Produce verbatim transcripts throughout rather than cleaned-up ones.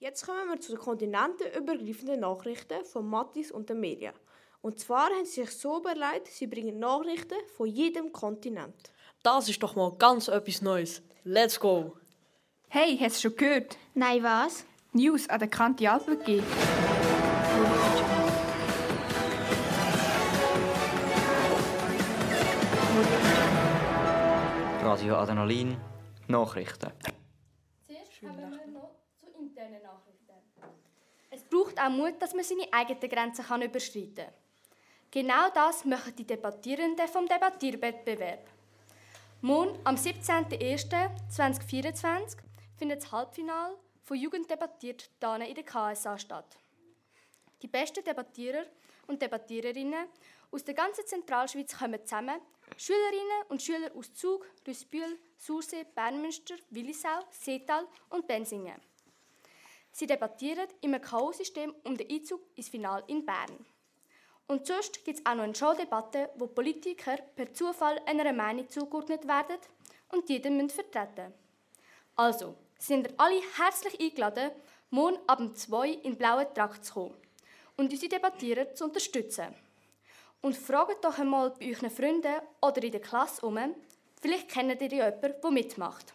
Jetzt kommen wir zu den kontinentenübergreifenden Nachrichten von Mathis und den Medien. Und zwar haben sie sich so überlegt, sie bringen Nachrichten von jedem Kontinent. Das ist doch mal ganz etwas Neues. Let's go! Hey, hast du schon gehört? Nein, was? News an der Kante Alpen G. Radio Adrenalin, Nachrichten. Zuerst kommen wir noch zu internen Nachrichten. Es braucht auch Mut, dass man seine eigenen Grenzen kann überschreiten kann. Genau das machen die Debattierenden vom Debattierwettbewerb. Morgen, am siebzehnten ersten zweitausendvierundzwanzig, findet das Halbfinale von Jugend debattiert hier in der K S A statt. Die besten Debattierer und Debattiererinnen aus der ganzen Zentralschweiz kommen zusammen. Schülerinnen und Schüler aus Zug, Rüssbühl, Sursee, Bernmünster, Willisau, Seetal und Bensingen. Sie debattieren im K O-System um den Einzug ins Finale in Bern. Und sonst gibt es auch noch eine Showdebatte, wo Politiker per Zufall einer Meinung zugeordnet werden und die dann vertreten müssen. Also, sind ihr alle herzlich eingeladen, morgen ab zwei in den blauen Trakt zu kommen und unsere Debattierer zu unterstützen. Und fragt doch einmal bei euren Freunden oder in der Klasse um, vielleicht kennt ihr jemanden, der mitmacht.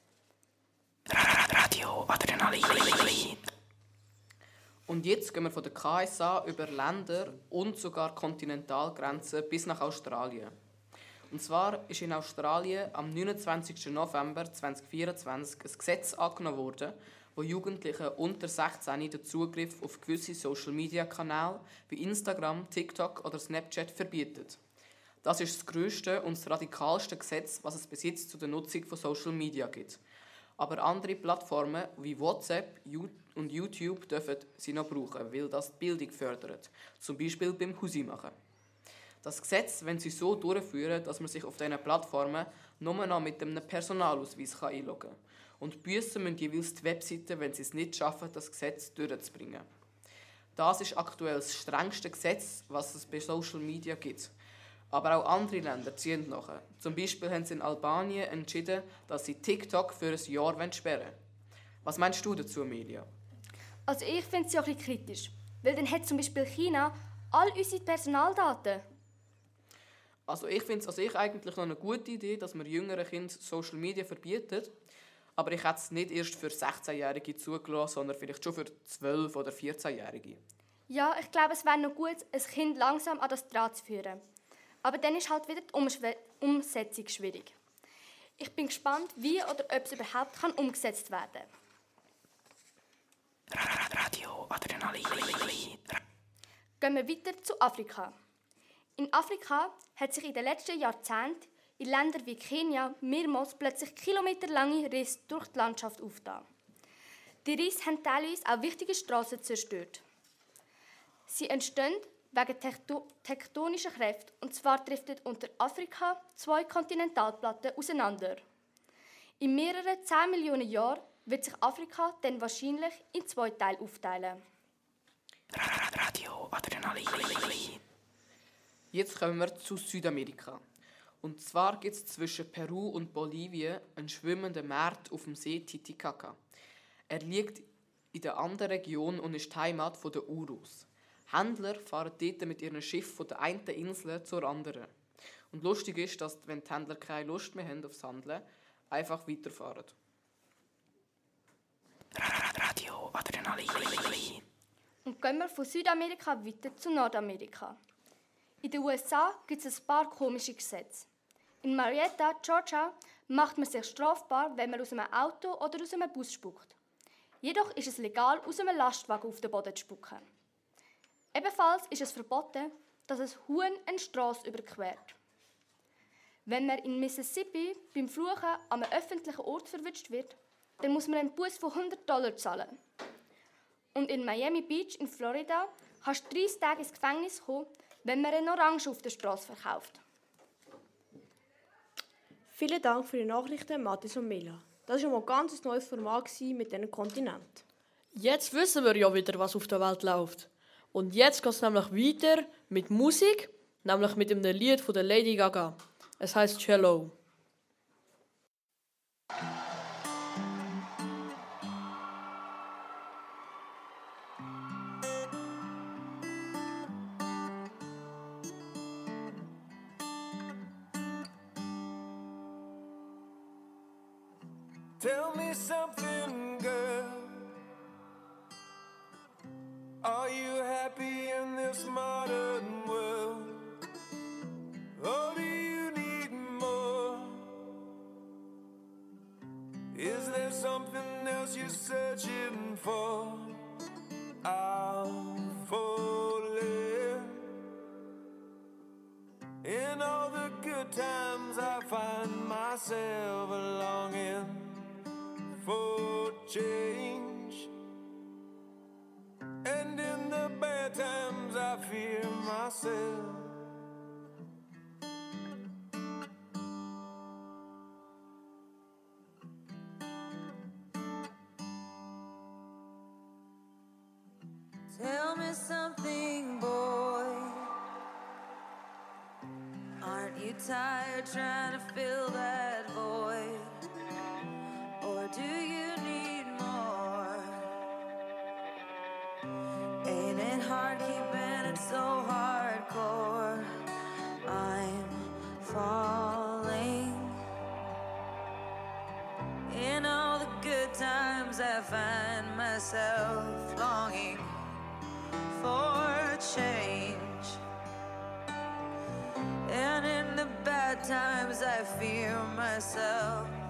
Radio Adrenalin. Und jetzt gehen wir von der K S A über Länder und sogar Kontinentalgrenzen bis nach Australien. Und zwar ist in Australien am neunundzwanzigsten November zweitausendvierundzwanzig ein Gesetz angenommen worden, wo Jugendlichen unter sechzehn den Zugriff auf gewisse Social-Media-Kanäle wie Instagram, TikTok oder Snapchat verbietet. Das ist das grösste und das radikalste Gesetz, was es bis jetzt zu der Nutzung von Social Media gibt. Aber andere Plattformen wie WhatsApp und YouTube dürfen sie noch brauchen, weil das die Bildung fördert, zum Beispiel beim Husimachen. Das Gesetz wollen sie so durchführen, dass man sich auf diesen Plattformen nur noch mit einem Personalausweis einloggen kann. Und büssen müssen jeweils die Webseiten, wenn sie es nicht schaffen, das Gesetz durchzubringen. Das ist aktuell das strengste Gesetz, was es bei Social Media gibt. Aber auch andere Länder ziehen nachher. Zum Beispiel haben sie in Albanien entschieden, dass sie TikTok für ein Jahr sperren wollen. Was meinst du dazu, Amelia? Also ich finde es ja ein bisschen kritisch, weil dann hat zum Beispiel China all unsere Personaldaten. Also ich finde es also ich eigentlich noch eine gute Idee, dass man jüngeren Kindern Social Media verbietet. Aber ich hätte es nicht erst für sechzehnjährige zugelassen, sondern vielleicht schon für zwölf- oder vierzehnjährige. Ja, ich glaube, es wäre noch gut, ein Kind langsam an das Draht zu führen. Aber dann ist halt wieder die Umschw- Umsetzung schwierig. Ich bin gespannt, wie oder ob es überhaupt kann umgesetzt werden kann. Radio Adrenalin. Gehen wir weiter zu Afrika. In Afrika hat sich in den letzten Jahrzehnten in Ländern wie Kenia mehrmals plötzlich kilometerlange Risse durch die Landschaft aufgetan. Die Risse haben teilweise auch wichtige Strassen zerstört. Sie entstehen wegen tekto- tektonischer Kräfte, und zwar driften unter Afrika zwei Kontinentalplatten auseinander. In mehreren zehn Millionen Jahren wird sich Afrika dann wahrscheinlich in zwei Teile aufteilen. Radio Adrenalin. Jetzt kommen wir zu Südamerika. Und zwar gibt es zwischen Peru und Bolivien einen schwimmenden Markt auf dem See Titicaca. Er liegt in der anderen Region und ist die Heimat der Urus. Händler fahren dort mit ihrem Schiff von der einen Insel zur anderen. Und lustig ist, dass, wenn die Händler keine Lust mehr haben aufs Handeln, einfach weiterfahren. Radio Adrenalin. Und gehen wir von Südamerika weiter zu Nordamerika. In den U S A gibt es ein paar komische Gesetze. In Marietta, Georgia, macht man sich strafbar, wenn man aus einem Auto oder aus einem Bus spuckt. Jedoch ist es legal, aus einem Lastwagen auf den Boden zu spucken. Ebenfalls ist es verboten, dass ein Huhn eine Strasse überquert. Wenn man in Mississippi beim Fluchen an einem öffentlichen Ort verwünscht wird, dann muss man einen Buß von hundert Dollar zahlen. Und in Miami Beach in Florida kannst du dreißig Tage ins Gefängnis kommen, wenn man eine Orange auf der Straße verkauft. Vielen Dank für die Nachrichten, Mathis und Mela. Das war mal ein ganz neues Format mit diesem Kontinent. Jetzt wissen wir ja wieder, was auf der Welt läuft. Und jetzt geht es nämlich weiter mit Musik, nämlich mit einem Lied von der Lady Gaga. Es heißt Cello. Tell me something, girl. Are you happy in this modern world? Or do you need more? Is there something else you're searching for? I'm falling. In all the good times I find myself longing for change. And in the bad times I fear myself. Tell me something, boy. Aren't you tired trying to fill that void? Or do you need more? Ain't it hard keeping it so hardcore? I'm falling. In all the good times I find myself longing for change. And in the bad times I fear myself.